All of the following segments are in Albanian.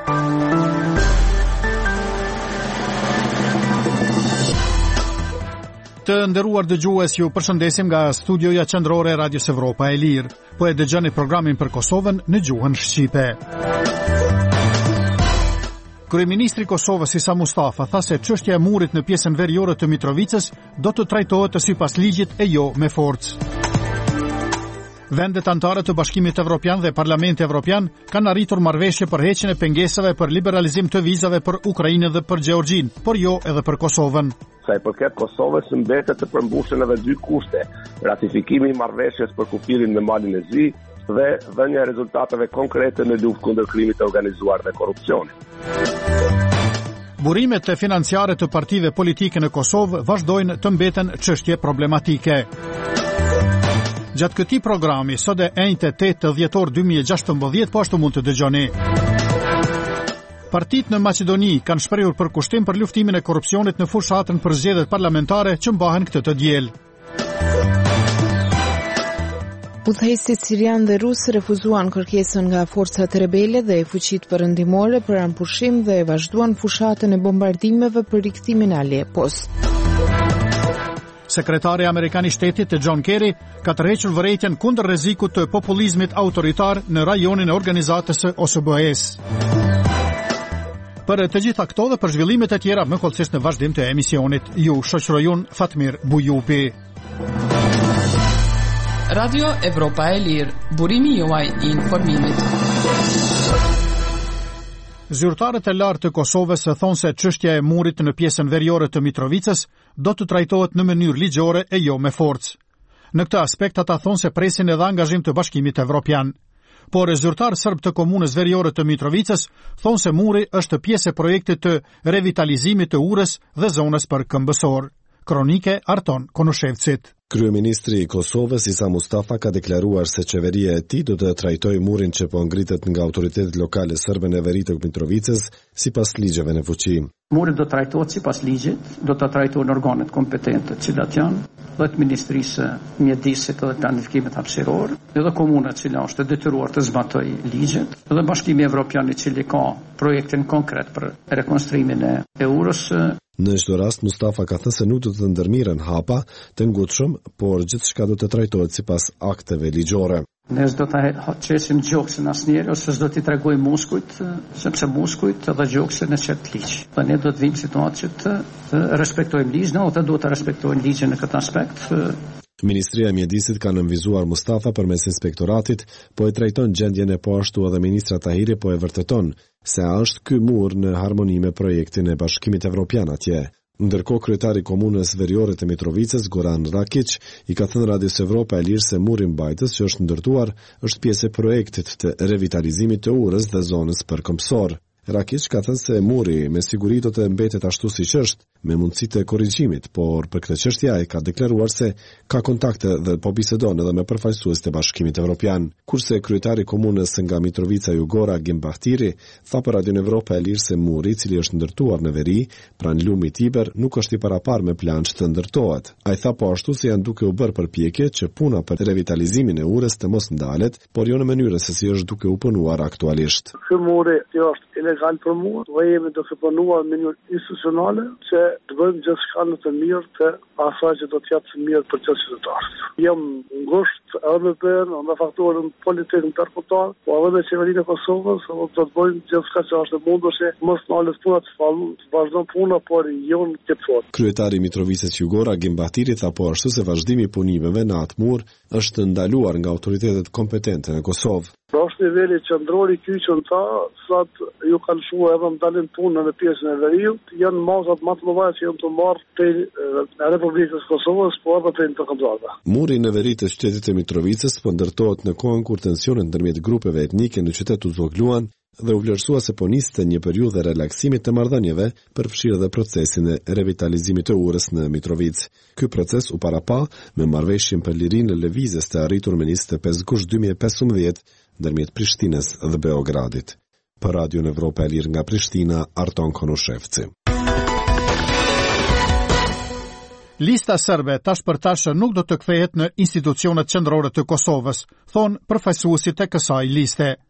Të nderuar dëgjues, ju përshëndesim nga studioja qendrore e Radios Evropa e Lirë. Po e dëgjoni programin për Kosovën në gjuhën shqipe. Kryeministri i Kosovës Isa Mustafa tha se çështja e murit në pjesën veriore të Mitrovicës do të trajtohet sipas ligjit e jo me forcë. Vendet anëtare të Bashkimit Evropian dhe Parlamenti Evropian kanë arritur marrëveshje për heqjen e pengesave për liberalizim të vizave për Ukrainën dhe për Gjeorgjinë, por jo edhe për Kosovën. Sa i përket Kosovës, mbetet të përmbushën edhe 2 kushte: ratifikimi i marrëveshjes për kufirin me Malin e Zi dhe dhënia e rezultateve konkrete në luftë kundër krimit të organizuar dhe korrupsionit. Burimet financiare të partive politike në Kosovë vazhdojnë të mbeten çështje problematike. Gjatë këtij programi, sot e enjte 8 dhjetor 2016, po ashtu mund të dëgjoni. Partitë në Maqedoni kanë shprehur përkushtim për luftimin e korrupsionit në fushatën për zgjedhjet parlamentare që mbahen këtë të diel. Udhëheqësit sirian dhe rus refuzuan kërkesën nga forcat rebele dhe fuqitë perëndimore për anpushim dhe vazhduan fushatën e bombardimeve për rikthimin e Alepos. Sekretari Amerikan i Shtetit John Kerry ka tërhequr vërejtjen kundër rrezikut të populizmit autoritar në rajonin e organizatës së OSBE-s. Për të gjitha këto dhe për zhvillimet e tjera më kollësisht në vazhdim të emisionit, ju shoqëroj unë Fatmir Bujupi. Radio Evropa e Lirë, burimi juaj i informimit. Zyrtarët e lartë të Kosovës thonë se çështja e murit në pjesën veriore të Mitrovicës do të trajtohet në mënyrë ligjore e jo me forcë. Në këtë aspekt ata thonë se presin edhe angazhim të Bashkimit Evropian. Por zyrtar serb të komunës veriore të Mitrovicës thonë se muri është pjesë e projektit të revitalizimit të urës dhe zonës për këmbësor. Kronike Arton Konushevcit. Kryeministri i Kosovës Isa Mustafa ka deklaruar se qeveria e tij do të trajtojë murin që po ngritet nga autoritetet lokale serbe në veri të Mitrovicës sipas ligjeve në fuqi. Muri do trajtohet sipas ligjit, do të trajtojnë organet kompetente, të cilat janë dhe të Ministrisë Mjedisit dhe Planifikimit Hapësiror, edhe komuna e cila është e detyruar të zbatojë ligjet, dhe Bashkimi Evropian i cili ka projektin konkret për rekonstruimin e urës. Në çdo rast, Mustafa ka thënë se nuk do të ndërmiren hapa të ngutshëm, por gjithçka do të trajtohet sipas akteve ligjore. Ne s'do ta qesim gjoksin asnjëherë ose s'do t'i tregojmë muskujt, sepse muskujt edhe gjoksin e çet ligj. Dhe ne do të vim situatë që të respektojmë ligjin, ose duhet të respektojmë ligjin në këtë aspekt. Ministria e Mjedisit ka nënvizuar Mustafa përmes inspektoratit, po e trajton gjendjen e po ashtu edhe ministra Tahiri po e vërteton se është ky mur në harmoni me projektin e Bashkimit Evropian atje. Ndërkohë kryetari i komunës veriore të Mitrovicës Goran Rakic i ka thënë Radios Evropa e Lirë se muri mbajtës që është ndërtuar është pjesë e projektit të revitalizimit të urës dhe zonës për këmbësor. Rakic ka thënë se muri me siguri do të mbetet ashtu siç është, me mundësi të korrigjimit, por për këtë çështje ai ka deklaruar se ka kontakte dhe po bisedon edhe me përfaqësuesit e Bashkimit Evropian. Kurse kryetari i komunës nga Mitrovica Jugora Gembahtiri tha për Radion Evropa e Lirë se muri i cili është ndërtuar në veri pranë lumit Tiber nuk është i paraparë me plan që të ndërtohet. Ai tha po ashtu se janë duke u bërë përpjekje që puna për revitalizimin e urës të mos ndalet, por jo në mënyrën se si është duke u punuar aktualisht. Ky muri është ilegal për mua, dhe jemi duke punuar në mënyrë institucionale që të bëjmë gjithçka në të mirë të asaj që do të jetë të mirë për gjithë qytetarët. Jam ngushtë edhe me faktorën politik ndërkombëtar, po edhe me qeverinë e Kosovës, do të bëjmë gjithçka që është e mundur që mos nalet puna të vazhdon puna, por jo në këtë formë. Kryetari i Mitrovicës Jugora Gembahtiri tha po ashtu se vazhdimi i punimeve në atë mur është ndaluar nga autoritetet kompetente në Kosovë. Është niveli qendror i kyçën ta, sa ju kanë shuar edhe ndalin punën në pjesën e veriut, janë mazat më të mëdha që janë të marrë te Republikës Kosovës, po edhe te të kombëtarëve. Muri në veri të qytetit të Mitrovicës po ndërtohet në kohën kur tensionet ndërmjet grupeve etnike në qytet u zogluan dhe u vlerësua se po niste një periudhë relaksimit të marrëdhënieve përfshirë edhe procesin e revitalizimit të urës në Mitrovicë. Ky proces u parapa me marrëveshjen për lirinë e lëvizjes të arritur me 25 gusht 2015 ndërmjet Prishtinës dhe Beogradit. Për Radion Evropa e Lirë nga Prishtina, Arton Konushevci. Lista serbe tash për tash nuk do të kthehet në institucionet qendrore të Kosovës, thon përfaqësuesit e kësaj liste.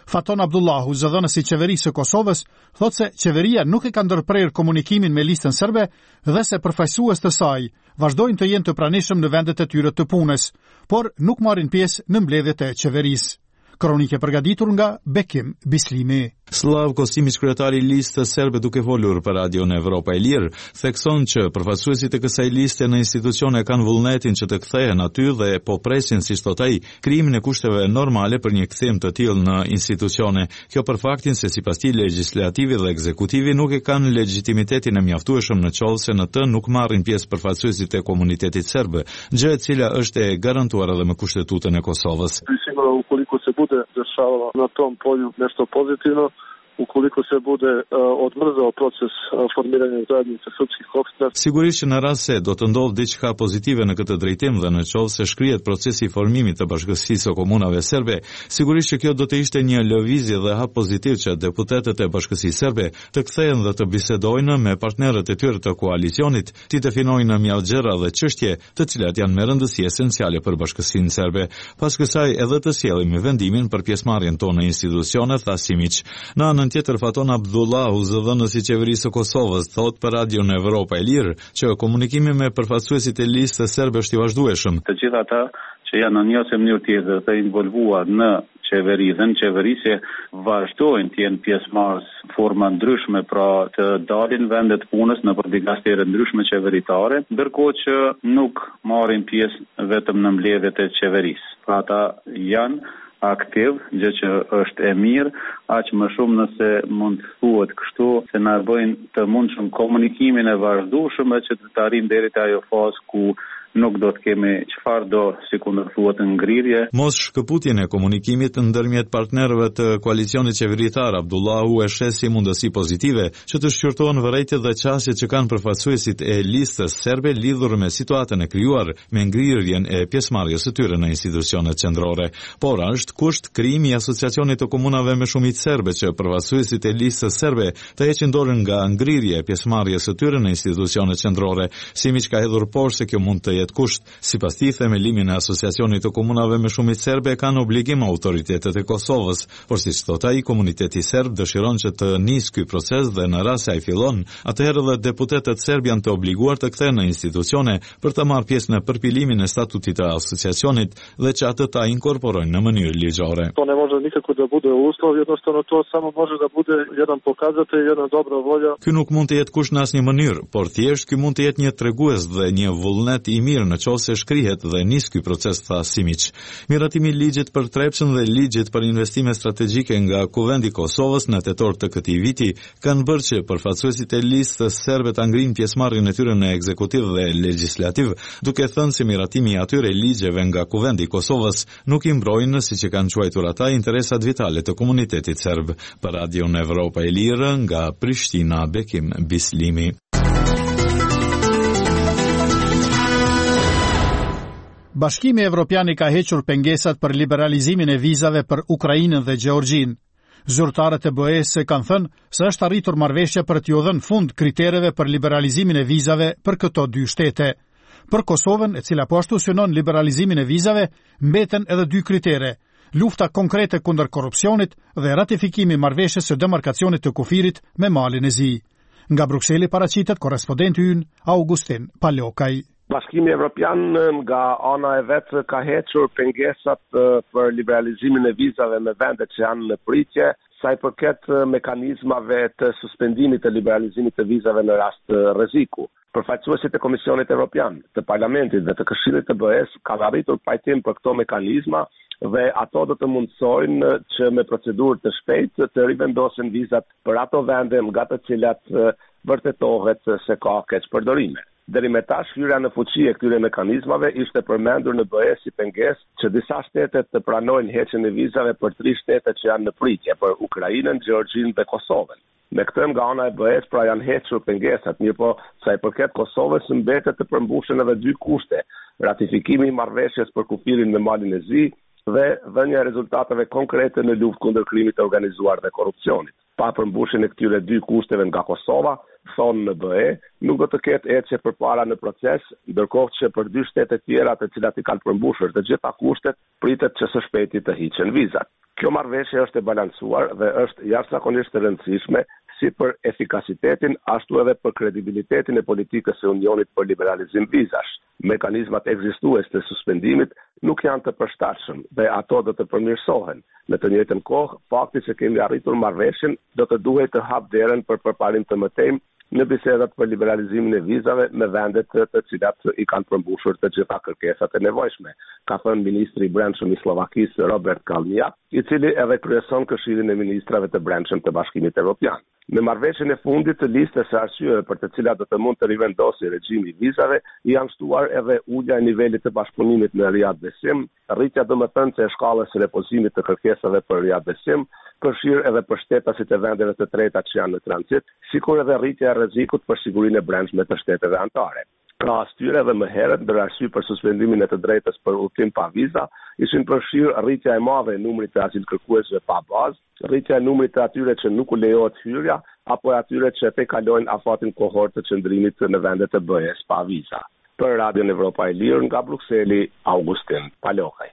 Faton Abdullahu, zëdhënësi i qeverisë së Kosovës, thotë se qeveria nuk e ka ndërprerë komunikimin me listën serbe dhe se përfaqësues të saj vazhdojnë të jenë të pranishëm në vendet e tyre të punës, por nuk marrin pjesë në mbledhjet e qeverisë. Kronike përgatitur nga Bekim Bislimi. Slavko Simić, kryetari i listës serbe, duke folur për Radion Evropa e Lirë, thekson që përfaqësuesit e kësaj liste në institucione kanë vullnetin që të kthehen aty dhe po presin, si thot ai, krijimin e kushteve normale për një kthim të tillë në institucione. Kjo për faktin se sipas tij legislativi dhe ekzekutivi nuk e kanë legjitimitetin e mjaftueshëm në qoftë se në të nuk marrin pjesë përfaqësuesit e komunitetit serb, gjë e cila është e garantuar edhe me Kushtetutën e Kosovës. Ukoliko se bude dešavalo na tom polju nešto pozitivno, ukoliko se bude odmrzao proces formiranja zajednice srpskih opština. Sigurisht që në rast se do të ndodhë diçka pozitive në këtë drejtim dhe në qoftë se shkrihet procesi i formimit të bashkësisë së komunave serbe, sigurisht që kjo do të ishte një lëvizje dhe hap pozitiv që deputetët e bashkësisë serbe të kthehen dhe të bisedojnë me partnerët e tyre të koalicionit, të definojnë mjaft gjëra dhe çështje, të cilat janë me rëndësi esenciale për bashkësinë serbe. Pas kësaj edhe të sjellim vendimin për pjesëmarrjen tonë në institucione, tha Simić. Në anën tjetër, Faton Abdullahu, zëdhënësi i qeverisë së Kosovës, thot për Radion Evropa e Lirë që komunikimi me përfaqësuesit e listës serbe është i vazhdueshëm. Të gjithë ata që janë në një ose mënyrë tjetër të involvuar në qeveri dhe në qeverisje vazhdojnë të jenë pjesëmarrës forma ndryshme, pra të dalin vendet punës në përdigastere ndryshme qeveritare, ndërkohë që nuk marrin pjesë vetëm në mbledhjet e qeverisë. Pra ata janë aktiv, gjë që është e mirë, aq më shumë nëse mund të thuhet kështu, se na bëjnë të mundshëm komunikimin e vazhdueshëm që të arrijmë deri te ajo fazë ku nuk do të kemi çfarë do, sikundër thuhet, ngrirje. Mos shkëputjen e komunikimit ndërmjet partnerëve të koalicionit qeveritar, Abdullahu e sheh si mundësi pozitive që të shqyrtohen vërejtjet dhe qasjet që kanë përfaqësuesit e listës serbe lidhur me situatën e krijuar me ngrirjen e pjesëmarrjes së tyre në institucionet qendrore. Por është kusht krijimi i asociacionit të komunave me shumicë serbe që përfaqësuesit e listës serbe të heqin dorën nga ngrirja e pjesëmarrjes së tyre në institucionet qendrore. Simić ka hedhur poshtë se kjo mund të kusht. Sipas tij, themelimin e asociacionit të komunave me shumicë serbe kanë obligim autoritetet e Kosovës, por siç thot ai, komuniteti serb dëshiron që të nisë ky proces dhe në rast se ai fillon, atëherë edhe deputetët serb janë të obliguar të kthehen në institucione për të marrë pjesë në përpilimin e statutit të asociacionit dhe që atë ta inkorporojnë në mënyrë ligjore. To ne može nikako da bude uslov, jednostavno to samo može da bude jedan pokazatelj, jedna dobra volja. Ky nuk mund të jetë kusht në asnjë mënyrë, por thjesht ky mund të jetë një tregues dhe një vullnet i mirë në qoftë se shkrihet dhe nis ky proces, tha Simić. Miratimi i ligjit për trepshën dhe ligjit për investime strategjike nga Kuvendi i Kosovës në tetor të këtij viti kanë bërë që përfaqësuesit e listës serbe ta ngrinë pjesëmarrjen e tyre në ekzekutiv dhe legjislativ, duke thënë se miratimi i atyre ligjeve nga Kuvendi i Kosovës nuk i mbrojnë, siç e kanë quajtur ata, interesat vitale të komunitetit serb. Për Radion Evropa e Lirë nga Prishtina, Bekim Bislimi. Bashkimi Evropian ka hequr pengesat për liberalizimin e vizave për Ukrainën dhe Gjeorgjinë. Zyrtarët e BE-s kanë thënë se është arritur marrëveshje për t'u dhënë fund kritereve për liberalizimin e vizave për këto dy shtete. Për Kosovën, e cila po ashtu synon liberalizimin e vizave, mbeten edhe dy kritere: lufta konkrete kundër korrupsionit dhe ratifikimi i marrëveshjes së demarkacionit të kufirit me Malin e Zi. Nga Brukseli paraqitet korrespondenti ynë Augustin Palokaj. Bashkimi Evropian nga ana e vetë ka hequr pengesat për liberalizimin e vizave me vendet që janë në pritje, sa i përket mekanizmave të suspendimit të liberalizimit të vizave në rast rreziku. Përfaqësuesit e Komisionit Evropian, të Parlamentit dhe të Këshillit të BE-s kanë arritur pajtim për këto mekanizma dhe ato do të mundsojnë që me procedurë të shpejtë të rivendosen vizat për ato vende nga të cilat vërtetohet se ka keqpërdorime. Deri me tash, hyrja në fuqi e këtyre mekanizmave ishte përmendur në BE si pengesë që disa shtete të pranojnë heqjen e vizave për 3 shtete që janë në pritje, për Ukrainën, Gjeorgjinë dhe Kosovën. Me këtë nga ana e BE-s pra janë hequr pengesat, mirëpo sa i përket Kosovës mbetet të përmbushën edhe 2 kushte: ratifikimi i marrëveshjes për kufirin me Malin e Zi dhe dhënia e rezultateve konkrete në luftë kundër krimit të organizuar dhe korrupsionit. Pa përmbushjen e këtyre 2 kushteve nga Kosova, thonë në BE, nuk do të ketë ecje përpara në proces, ndërkohë që për 2 shtete tjera të cilat i kanë përmbushur të gjitha kushtet, pritet që së shpejti të hiqen vizat. Kjo marrëveshje është e balancuar dhe është jashtëzakonisht e rëndësishme si për efikasitetin, ashtu edhe për kredibilitetin e politikës së Unionit për liberalizim vizash. Mekanizmat ekzistues të suspendimit nuk janë të përshtatshëm dhe ato do të përmirësohen. Në të njëjtën kohë, fakti se kemi arritur marrëveshjen do të duhet të hap derën për përparim të mëtejmë në bisedat për liberalizimin e vizave me vendet të cilat i kanë përmbushur të gjitha kërkesat e nevojshme, ka thënë ministri i brendshëm i Slovakisë Robert Kalnia, i cili edhe kryeson Këshillin e Ministrave të Brendshëm të Bashkimit Evropian. Në marrëveshjen e fundit të listës së arsyeve për të cilat do të mund të rivendosë regjimi i vizave, janë shtuar edhe ulja e nivelit të bashkëpunimit në riadbesim, rritja domethënëse e shkallës së repozimit të kërkesave për riadbesim, përfshirë edhe për shtetasit e vendeve të treta që janë në tranzit, sikur edhe rritja e rrezikut për sigurinë e brendshme të shteteve anëtare. Krahas tyre edhe më herët, ndër arsye për suspendimin e të drejtës për udhtim pa viza, ishin përfshirë rritja e madhe e numrit të azilkërkuesve pa bazë, rritja e numrit të atyre që nuk u lejohet hyrja, apo atyre që kalojnë afatin kohor të qëndrimit në vendet të BE-s pa viza. Për Radion Evropa e Lirë, nga Brukseli, Augustin Palokaj.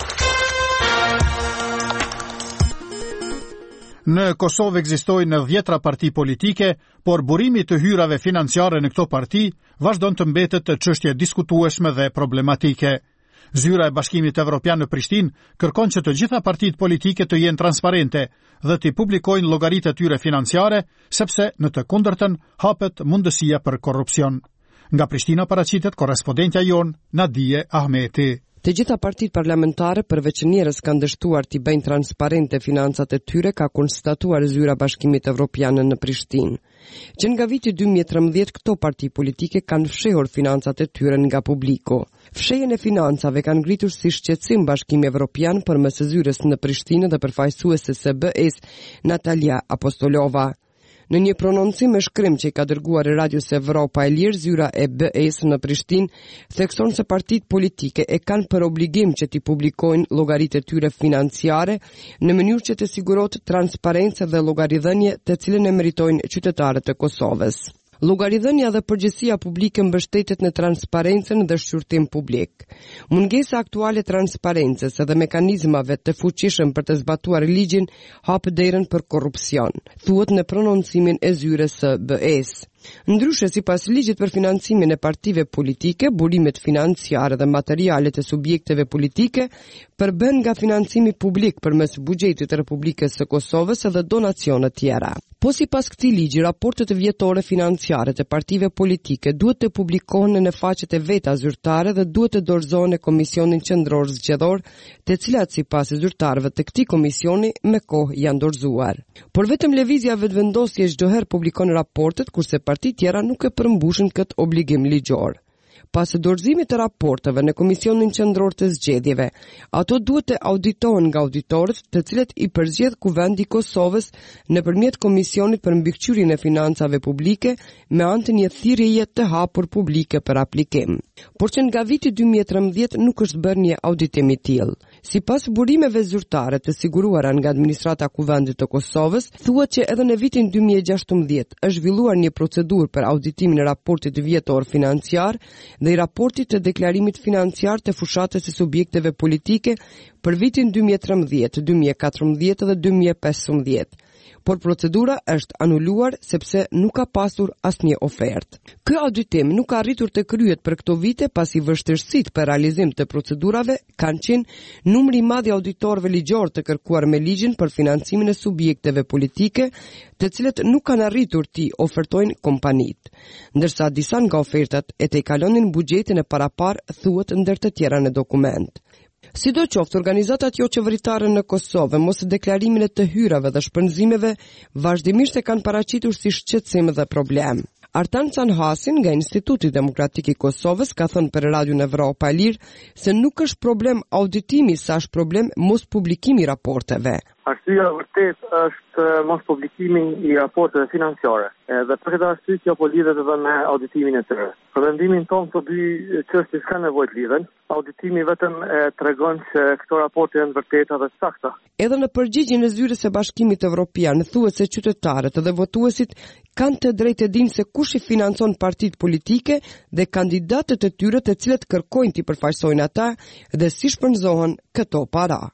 Në Kosovë ekzistojnë 10 parti politike, por burimi të hyrave financiare në këto parti vazhdon të mbetet të çështje diskutueshme dhe problematike. Zyra e Bashkimit Evropian në Prishtinë kërkon që të gjitha partitë politike të jenë transparente dhe të publikojnë llogaritë e tyre financiare, sepse në të kundërtën hapet mundësia për korrupsion. Nga Prishtina paraqitet korrespondentja jon Nadije Ahmeti. Të gjitha partitë parlamentare përveç njerëz kanë dështuar t'i bëjnë transparente financat e tyre, ka konstatuar Zyra e Bashkimit Evropian në Prishtinë. Që nga viti 2013 këto parti politike kanë fshehur financat e tyre nga publiku. Fshehjen e financave kanë ngritur si shqetësim Bashkimi Evropian përmes zyrës në Prishtinë dhe përfaqësuese së BE-s Natalia Apostolova. Në një prononcim me shkrim që i ka dërguar Radios Evropa e Lirë, Zyra e BE-s në Prishtinë thekson se partitë politike e kanë për obligim që t'i publikojnë llogaritë e tyre financiare në mënyrë që të sigurohet transparencë dhe llogaridhënie të cilën e meritojnë qytetarët e Kosovës. Llogaridhënia dhe përgjegjësia publike mbështetet në transparencën dhe shqyrtim publik. Mungesa aktuale transparencës dhe mekanizmave të fuqishëm për të zbatuar ligjin hap derën për korrupsion, thuhet në prononcimin e zyrës së BE-s. Ndryshe, sipas ligjit për financimin e partive politike, burimet financiare dhe materialet e subjekteve politike përbën nga financimi publik përmes buxhetit të Republikës së Kosovës dhe donacione tjera. Po sipas këtij ligji, raportet vjetore financiare të partive politike duhet të publikohen në faqet e veta zyrtare dhe duhet të dorëzohen në Komisionin Qendror Zgjedhor, të cilat sipas zyrtarëve të këtij komisioni me kohë janë dorëzuar. Por vetëm lëvizja vetëvendosje çdo herë publikon raportet, kurse partitë tjera nuk e përmbushin këtë obligim ligjor. Pas dorëzimit të raporteve në Komisionin Qendror të Zgjedhjeve, ato duhet të auditohen nga auditorët, të cilët i përzgjedh Kuvendi i Kosovës nëpërmjet Komisionit për mbikëqyrjen e financave publike me anë të një thirrjeje të hapur publike për aplikim. Por që nga viti 2013 nuk është bërë një auditim i tillë. Sipas burimeve zyrtare të siguruara nga administrata Kuvendit të Kosovës, thuhet që edhe në vitin 2016 është zhvilluar një procedurë për auditimin e raportit vjetor financiar dhe i raportit të deklarimit financiar të fushatës e subjekteve politike për vitin 2013, 2014 dhe 2015. Por procedura është anuluar sepse nuk ka pasur asnjë ofertë. Ky auditim nuk ka arritur të kryhet për këto vite pasi vështirësitë për realizim të procedurave kanë qenë numri i madh i auditorëve ligjor të kërkuar me ligjin për financimin e subjekteve politike, të cilët nuk kanë arritur t'i ofertojnë kompanitë, ndërsa disa nga ofertat e tejkalonin buxhetin e parapar, thuhet ndër të tjera në dokument. Sidoqoftë, organizatat jo qeveritare në Kosovë, mos deklarimin e të hyrave dhe shpenzimeve, vazhdimisht e kanë paraqitur si shqetësim dhe problem. Artan Canhasin nga Instituti Demokratik i Kosovës ka thënë për Radion Evropa e Lirë se nuk është problem auditimi, sa është problem mos publikimi i raporteve. Arsyeja vërtet është mos publikimi i raporteve financiare. Dhe për këtë arsye kjo po lidhet edhe me auditimin e tyre. Për mendimin tonë këto dy çështje s'ka nevojë të lidhen. Auditimi vetëm tregon se këto raporte janë vërteta dhe sakta. Edhe në përgjigjen e Zyrës së Bashkimit Evropian thuhet se qytetarët dhe votuesit kanë të drejtë të dinë se kush i financon partitë politike dhe kandidatët e tyre të cilët kërkojnë t'i përfaqësojnë ata dhe si shpenzohen këto para.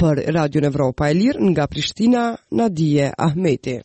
Për Radio Evropa e Lirë nga Prishtina, Nadije Ahmeti.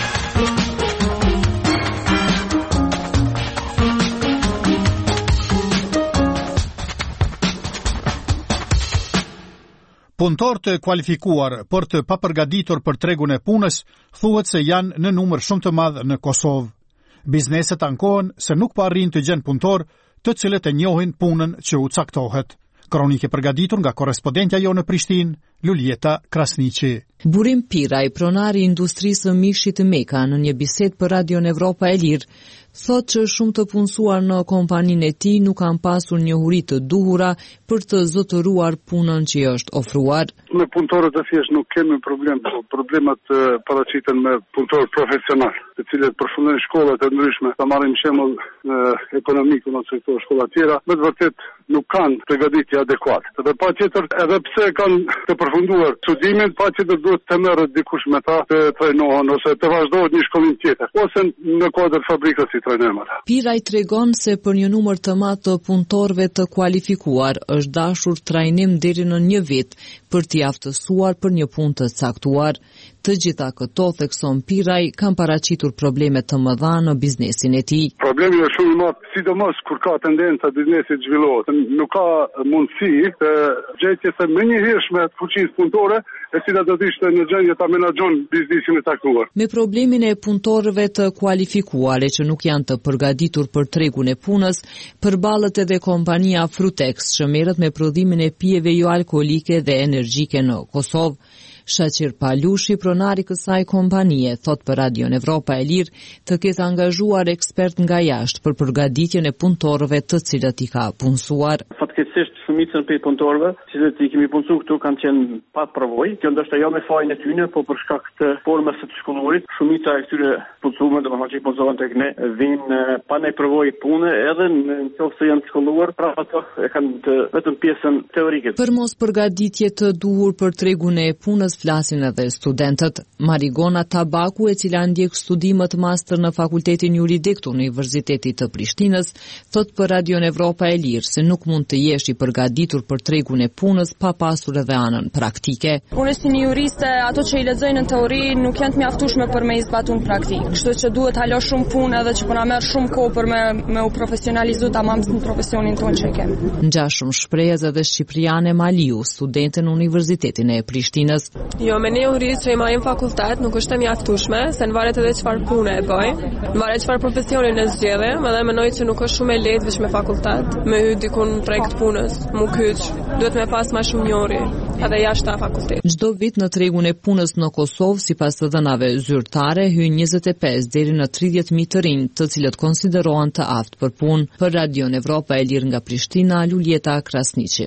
Punëtor të kualifikuar për të papërgatitur për tregun e punës thuhet se janë në numër shumë të madh në Kosovë. Bizneset ankohen se nuk po arrin të gjenë punëtor të cilët e njohin punën që u caktohet. Kronikë e përgatitur nga korrespondentja jo në Prishtinë, Luljeta Krasniqi. Burim Piraj, pronari i industrisë së mishit të Meka, në një bisedë për Radio Evropa e Lirë, thotë që shumë të punësuar në kompaninë e tij nuk kanë pasur njohuri të duhura për të zotëruar punën që është ofruar. Me punëtorët e thjesht nuk kemi problem, problemet paraqiten me punëtor profesional, të cilët përfundojnë shkollat e ndryshme. Ta marrim shembull ekonomik në sektor shkolla të tjera, me të vërtet nuk kanë përgatitje adekuate. Dhe patjetër edhe pse kanë të përfunduar studimin, patjetër duhet të merret dikush me ta të trajnohen ose të vazhdohet një shkollim tjetër, ose në kuadër fabrikës si trajnojmë ata. Piraj tregon se për një numër të madh të punëtorëve të kualifikuar është dashur trajnim deri në 1 vit për t'i aftësuar për një punë të caktuar. Të gjitha këto, thekson Piraj, kanë paraqitur probleme të mëdha në biznesin e tij. Problemi është shumë i madh, sidomos kur ka tendenca biznesi të zhvillohet. Nuk ka mundësi të gjetje se më njëhershme të fuqisë punëtore, e cila do të ishte në gjendje ta menaxhon biznesin e caktuar. Me problemin e punëtorëve të kualifikuar që nuk janë të përgatitur për tregun e punës, përballet edhe kompania Frutex, që merret me prodhimin e pijeve jo alkoolike dhe energjike në Kosovë. Shaqir Palushi, pronari kësaj kompanie, thot për Radio Evropa e Lirë të ketë angazhuar ekspert nga jashtë për përgatitjen e punëtorëve të cilët i ka punësuar. Fatkeqësisht shumicën prej punëtorëve, cilët i kemi punësuar këtu kanë qenë pa përvojë. Kjo ndoshta jo me fajin e tyre, por për shkak të formës së të shkolluarit, shumica e këtyre punësuarve, domethënë që punësohen tek ne, vinë pa ne përvojë pune, edhe nëse janë të shkolluar, pra ato e kanë vetëm pjesën teorike. Për mos përgatitje të duhur për tregun e punës flasin edhe studentët. Marigona Tabaku, e cila ndjek studimet master në Fakultetin Juridik të Universitetit të Prishtinës, thot për Radio Evropa e Lirë se nuk mund të jesh i përgatitur për tregun e punës pa pasur edhe anën praktike. Unë si një juriste, ato që i lexojnë në teori nuk janë të mjaftueshme për me i zbatuar në praktik. Kështu që duhet halo shumë punë edhe që po na merr shumë kohë për me u profesionalizuar tamam në profesionin tonë që kemi. Ngjashëm shprehjes edhe Shqipriane Maliu, studente në Universitetin e Prishtinës. Jo, me një juristë që i marrim fakultet nuk është e mjaftueshme, se në varet edhe çfarë pune e bëj, në varet çfarë profesionin e zgjedhim, edhe mendoj që nuk është shumë e lehtë vetëm me fakultet, me hy dikun drejt të punës, mu kyç, duhet me pas më shumë njohuri, edhe jashtë fakultetit. Çdo vit në tregun e punës në Kosovë, sipas të dhënave zyrtare, hyn 25 deri në 30.000 të rinj, të cilët konsiderohen të aftë për punë. Për Radio Evropa e Lirë nga Prishtina, Luljeta Krasniqi.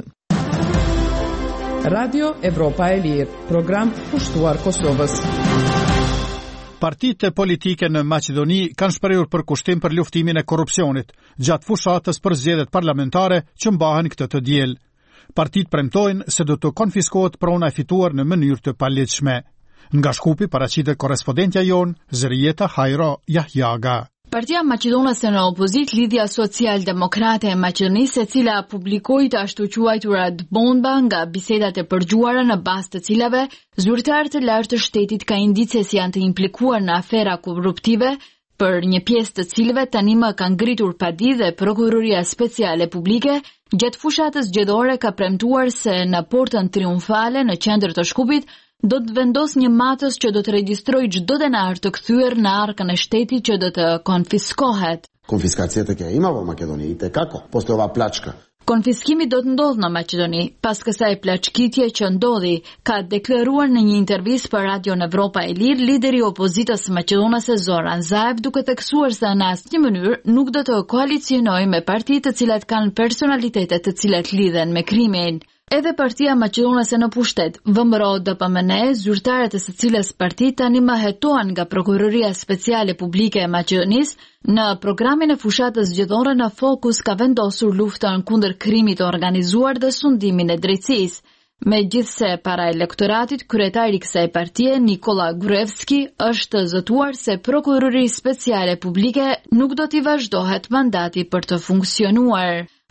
Radio Evropa e Lirë, program pushtuar Kosovës. Partitë politike në Maqedoni kanë shprehur përkushtim për luftimin e korrupsionit gjatë fushatës për zgjedhjet parlamentare që mbahen këtë të diel. Partitë premtojnë se do të konfiskohet prona e fituar në mënyrë të palegjshme. Nga Shkupi paraqitet korrespondentja jon Zërieta Hajro Jahjaga. Partia Maqedonase në opozit, Lidhja Social-Demokrate e Maqedonisë, e cila publikoi të ashtu quajtura bomba nga bisedat e përgjuara në bazë të cilave zyrtarë të lartë të shtetit ka indice se janë të implikuar në afera korruptive, për një pjesë të cilëve tani më kanë ngritur padi dhe Prokuroria Speciale Publike gjatë fushatës zgjedhore ka premtuar se në portën triumfale në qendër të Shkupit do të vendos një matës që do të regjistrojë çdo denar të kthyer në arkën e shtetit që do të konfiskohet. Konfiskaciјата ќе има во Македонија и како после ова плачка. Konfiskimi do të ndodhë në Maqedoni, pas kësaj plaçkitje që ndodhi, ka deklaruar në një intervistë për Radio Evropa e Lirë lideri i opozitës maqedonase Zoran Zaev, duke theksuar se në asnjë mënyrë nuk do të koalicionojë me parti të cilat kanë personalitete të cilat lidhen me krimin. Edhe partia maqedonase në pushtet, VMRO DPMNE, zyrtarët e së cilës parti tani më hetohen nga Prokuroria Speciale Publike e Maqedonisë, në programin e fushatës zgjedhore në fokus ka vendosur luftën kundër krimit të organizuar dhe sundimin e drejtësisë. Megjithse para elektoratit, kryetari i kësaj partie, Nikola Gruevski, është zëtuar se Prokuroria Speciale Publike nuk do t'i vazhdohet mandati për të funksionuar.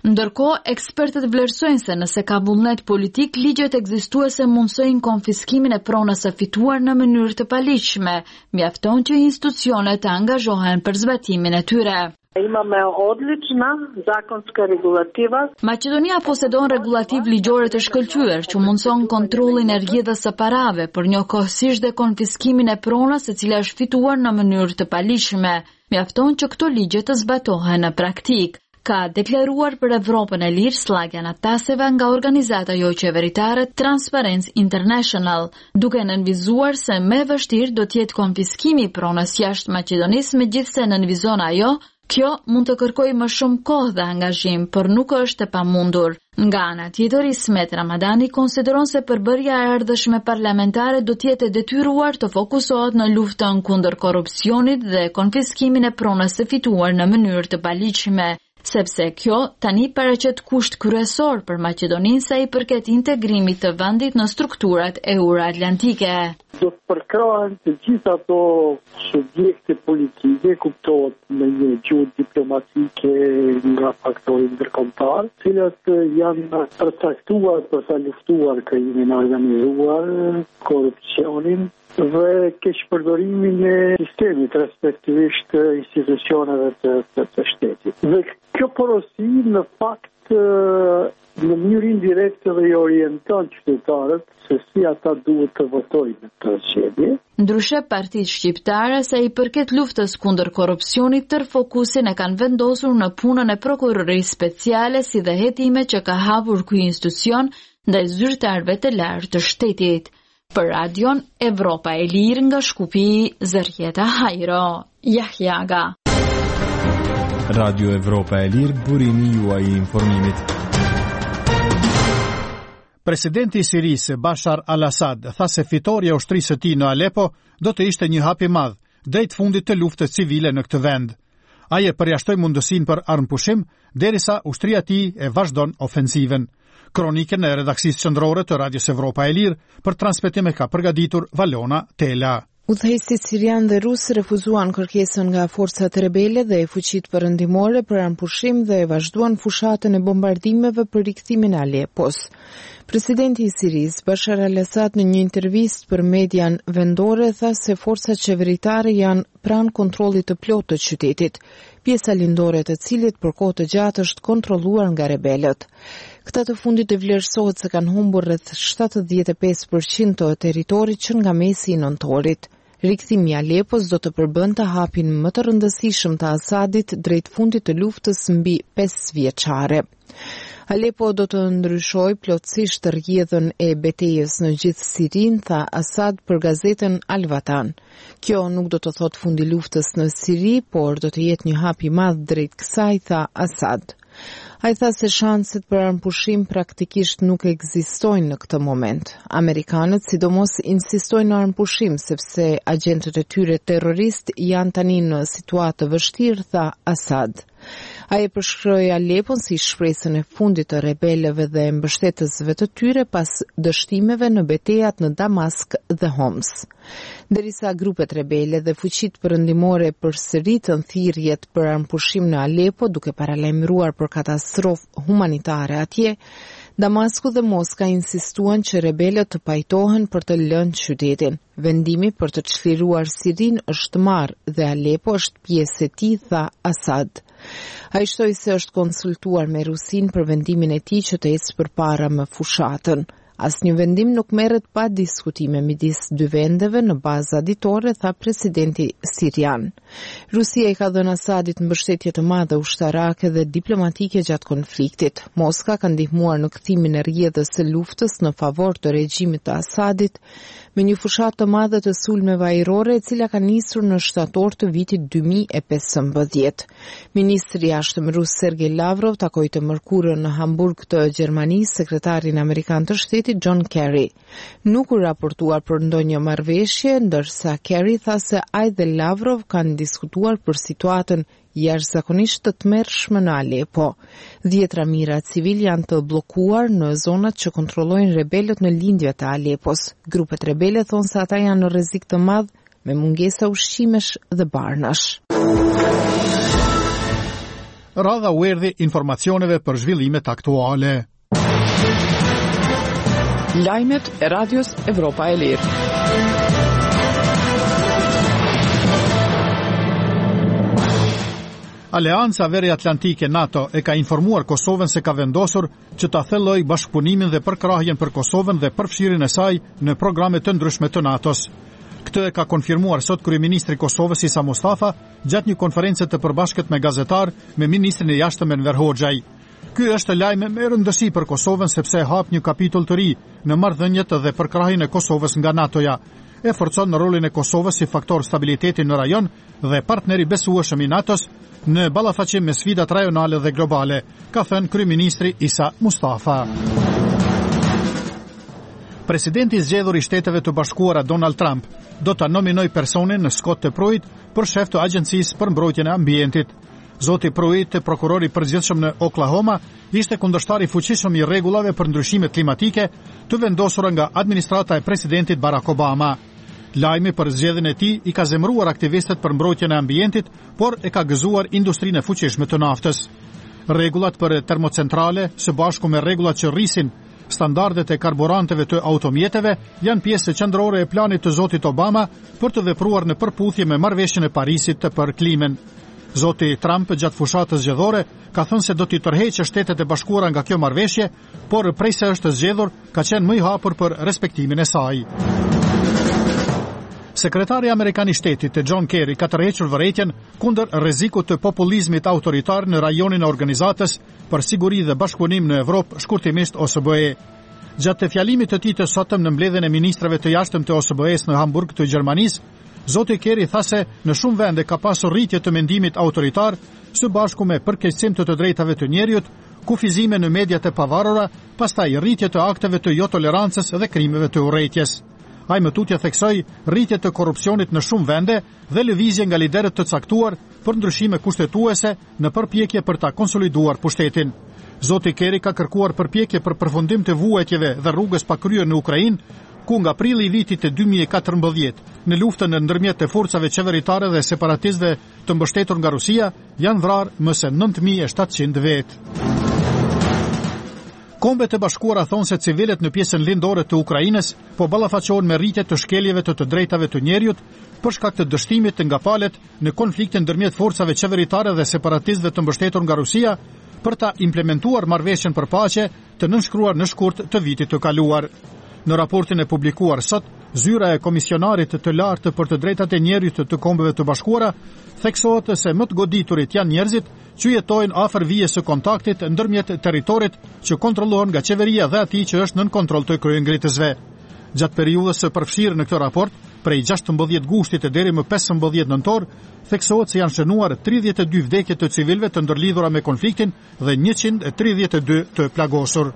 Ndërkohë, ekspertët vlerësojnë se nëse ka vullnet politik, ligjet ekzistuese mundsojnë konfiskimin e pronës së fituar në mënyrë të paligjshme. Mjafton që institucionet të angazhohen për zbatimin e tyre. Imame odlična zakonska regulativa. Maqedonia posedon regulativ ligjore të shkëlqyer që mundson kontrollin e rrjedhës së parave, por njëkohësisht dhe konfiskimin e pronës e cila është fituar në mënyrë të paligjshme. Mjafton që këto ligje të zbatohen në praktikë. Ka deklaruar për Evropën e Lirë Slagja Nataseva nga organizata jo qeveritare Transparency International, duke nënvizuar se më vështirë do të jetë konfiskimi i pronës jashtë Maqedonisë, megjithse nënvizon ajo, kjo mund të kërkojë më shumë kohë dhe angazhim, por nuk është e pamundur. Nga ana tjetër, Ismet Ramadani konsideron se përbërja e ardhshme parlamentare do të jetë e detyruar të fokusohet në luftën kundër korrupsionit dhe konfiskimin e pronës së fituar në mënyrë të paligjshme, sepse kjo tani paraqet kusht kryesor për Maqedoninë sa i përket integrimit të vendit në strukturat euroatlantike. Do të përkrahen të gjitha ato subjekte politike, kuptohet në një gjuhë diplomatike nga faktori ndërkombëtar, të cilat janë përcaktuar për ta luftuar krimin organizuar, korrupsionin dhe keqpërdorimin e sistemit, respektivisht institucioneve të shtetit. Dhe kjo porosi në fakt në mënyrë indirekte dhe i orienton qytetarët se si ata duhet të votojnë në këtë zgjedhje. Ndryshe, partitë shqiptare sa i përket luftës kundër korrupsionit, tërë fokusin e kanë vendosur në punën e prokurorisë speciale si dhe hetime që ka hapur ky institucion ndaj zyrtarëve të lartë të shtetit. Për Radion Evropa e Lirë nga Shkupi, Zërjeta Hajro, Jahjaga. Radio Evropa e Lirë, burimi juaj i informimit. Presidenti i Sirisë Bashar al-Assad tha se fitoria e ushtrisë së tij në Alepo do të ishte një hap i madh drejt fundit të luftës civile në këtë vend. Ai e përjashtoi mundësinë për armëpushim derisa ushtria e tij e vazhdon ofensivën. Kronikën e redaksisë qendrore të Radios Evropa e Lirë për transmetim e ka përgatitur Valona Tela. Udhëheqësit sirian dhe rus refuzuan kërkesën nga forcat rebele dhe fuqitë perëndimore për armëpushim dhe vazhduan fushatën e bombardimeve për rikthimin e Alepos. Presidenti i Sirisë Bashar al-Assad në një intervistë për median vendore tha se forcat qeveritare janë pranë kontrollit të plotë të qytetit, pjesa lindore të cilit për kohë të gjatë është kontrolluar nga rebelët. Këta të fundit e vlerësohet se kanë humbur rreth 75% të territorit që nga mesi i nëntorit. Rikthimi i Alepos do të përbënte hapin më të rëndësishëm të Asadit drejt fundit të luftës mbi 5 vjeçare. Alepo do të ndryshojë plotësisht rrjedhën e betejës në gjithë Sirinë, tha Assad për gazetën Al Watan. Kjo nuk do të thotë fundi luftës në Siri, por do të jetë një hap i madh drejt kësaj, tha Assad. Ai tha se shanset për armëpushim praktikisht nuk ekzistojnë në këtë moment. Amerikanët sidomos insistojnë në armëpushim sepse agentët e tyre terrorist janë tani në situatë të vështirë, tha Assad. Ai e përshkroi Alepon si shpresën e fundit të rebelëve dhe mbështetësve të tyre pas dështimeve në betejat në Damask dhe Homs. Derisa grupet rebele dhe fuqitë perëndimore përsëritën thirrjet për armëpushim në Alepo duke paralajmëruar për katastrofë humanitare atje, Damasku dhe Moska insistuan që rebelët të pajtohen për të lënë qytetin. Vendimi për të çliruar Sirin është marrë dhe Alepo është pjesë e tij, tha Assad. Ai shtoi se është konsultuar me Rusin për vendimin e tij që të ecë përpara me fushatën. Asnjë vendim nuk merret pa diskutime midis dy vendeve në bazë ditore, tha presidenti sirian. Rusia i ka dhënë Asadit mbështetje të madhe ushtarake dhe diplomatike gjatë konfliktit. Moska ka ndihmuar në kthimin e rrjedhës së luftës në favor të regjimit të Asadit me një fushatë të madhe të sulmeve ajrore, e cila ka nisur në shtator të vitit 2015. Ministri i jashtëm rus Sergej Lavrov takoi të mërkurën në Hamburg të Gjermanisë sekretarin amerikan të shtetit John Kerry. Nuk u raportuar për ndonjë marrëveshje, ndërsa Kerry tha se ai dhe Lavrov kanë diskutuar për situatën jashtëzakonisht të tmerrshme në Alepo. 10 mijëra civil janë të bllokuar në zonat që kontrollojnë rebelët në lindjet e Alepos. Grupet rebele thonë se ata janë në rrezik të madh me mungesa ushqimesh dhe barnash. radha u erdhi informacioneve për zhvillimet aktuale. Lajmet e Radios Evropa e Lirë. Aleanca Veriatlantike NATO e ka informuar Kosovën se ka vendosur që ta thellojë bashkëpunimin dhe përkrahjen për Kosovën dhe përfshirjen e saj në programe të ndryshme të NATO-s. Këtë e ka konfirmuar sot kryeministri i Kosovës Isa Mustafa gjatë një konferencë të përbashkët me gazetar me ministrin e jashtëm Enver Hoxhaj. Ky është lajm me rëndësi për Kosovën sepse hap një kapitull të ri në marrëdhëniet dhe përkrahjen e Kosovës nga NATO-ja. E forcon rolin e Kosovës si faktor stabiliteti në rajon dhe partneri besueshëm i NATO-s në ballafaqim me sfidat rajonale dhe globale, ka thënë kryeministri Isa Mustafa. Presidenti i zgjedhur i Shteteve të Bashkuara Donald Trump do ta nominojë personin Scott Pruitt për shef të Agjencisë për Mbrojtjen e Ambientit. Zoti Pruitt, prokurori i përgjithshëm në Oklahoma, ishte kundërshtar i fuqishëm i rregullave për ndryshimet klimatike të vendosura nga administrata e presidentit Barack Obama. Lajmi për zgjedhjen e tij i ka zemëruar aktivistët për mbrojtjen e ambientit, por e ka gëzuar industrinë e fuqishme të naftës. Rregullat për termocentrale, së bashku me rregullat që rrisin standardet e karburanteve të automjeteve, janë pjesë qendrore e planit të zotit Obama për të vepruar në përputhje me marrëveshjen e Parisit për klimën. Zoti Trump gjatë fushatës zgjedhore ka thënë se do t'i tërheqë Shtetet e Bashkuara nga kjo marrëveshje, por prej se është zgjedhur ka qenë më i hapur për respektimin e saj. Sekretari Amerikan i Shtetit John Kerry ka tërhequr vërejtjen kundër rrezikut të populizmit autoritar në rajonin e organizatës për siguri dhe bashkëpunim në Evropë, shkurtimisht OSBE. Gjatë fjalimit të tij të sotëm në mbledhjen e ministrave të jashtëm të OSBE-s në Hamburg të Gjermanisë, zoti Kerry tha se në shumë vende ka pasur rritje të mendimit autoritar, së bashku me përkeqësim të drejtave të njerëzit, kufizime në mediat e pavarura, pastaj rritje të akteve të jo tolerancës dhe krimeve të urrejtjes. Ai më tutje theksoi rritje të korrupsionit në shumë vende dhe lëvizje nga liderët të caktuar për ndryshime kushtetuese në përpjekje për ta konsoliduar pushtetin. Zoti Kerry ka kërkuar përpjekje për përfundim të vuajtjeve dhe rrugës pa kryer në Ukrainë, ku nga prilli i vitit të 2014 në luftën ndërmjet të forcave qeveritare dhe separatistëve të mbështetur nga Rusia janë vrarë më se 9700 vetë. Kombet e Bashkuara thonë se civilet në pjesën lindore të Ukrainës po ballafaqohen me rritje të shkeljeve të drejtave të njerëzit për shkak të dështimit nga palët në konfliktin ndërmjet forcave qeveritare dhe separatistëve të mbështetur nga Rusia për ta implementuar marrëveshjen për paqe të nënshkruar në shkurt të vitit të kaluar. Në raportin e publikuar sot, zyra e komisionarit të lartë për të drejtat e njerëzit të Kombeve të Bashkuara theksohet se më të goditurit janë njerëzit që jetojnë afër vijes së kontaktit ndërmjet territorit që kontrollohen nga qeveria dhe atij që është nën kontroll të kryengritësve. Gjatë periudhës së përfshirë në këtë raport, prej 16 gushtit deri më 15 nëntor, theksohet se janë shënuar 32 vdekje të civilëve të ndërlidhura me konfliktin dhe 132 të plagosur.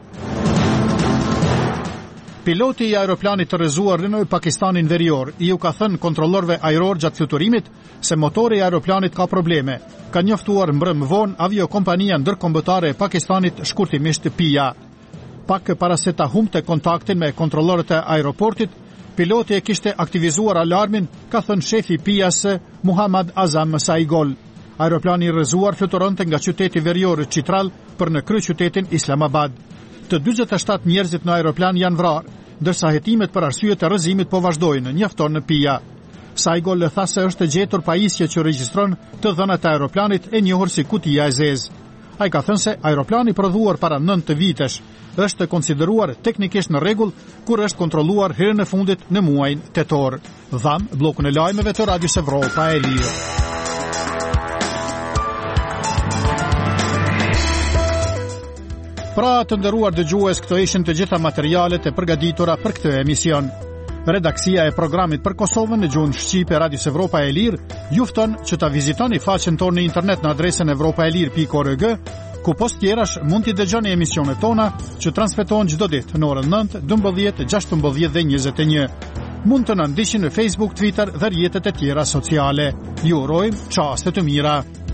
Piloti i aeroplanit të rrezuar në Pakistanin Verior i u ka thënë kontrollorëve ajror gjatë fluturimit se motori i aeroplanit ka probleme. Ka njoftuar mbrëm vonë aviokompania ndërkombëtare e Pakistanit, shkurtimisht PIA. Pak para se ta humbte kontaktin me kontrollorët e aeroportit, piloti e kishte aktivizuar alarmin, ka thënë shefi i PIA-s Muhammad Azam Saigol. Aeroplani i rrezuar fluturonte nga qyteti Verior Chitral për në kryeqytetin Islamabad. Të 47 njerëzit në aeroplan janë vrarë, ndërsa hetimet për arsye të rrëzimit po vazhdojnë, njofton në PIA. Saigol tha se është gjetur pajisje që regjistron të dhënat e aeroplanit e njohur si kutia e zezë. Ai ka thënë se aeroplani prodhuar para 9 vitesh është konsideruar teknikisht në rregull kur është kontrolluar herën e fundit në muajin tetor. Dham bllokun e lajmeve të Radios Evropa e Lirë. Pra të nderuar dëgjues, këto ishin të gjitha materialet e përgatitura për këtë emision. Redaksia e programit për Kosovën në gjuhën shqipe Radios Evropa e Lirë ju fton që ta vizitoni faqen tonë në internet në adresën evropaelir.org, ku post tjerash mund t'i dëgjoni emisionet tona që transmetohen çdo ditë në orën 9, 12, 16 dhe 21. Mund të na ndiqni në Facebook, Twitter dhe rrjetet e tjera sociale. Ju urojmë çaste të mira.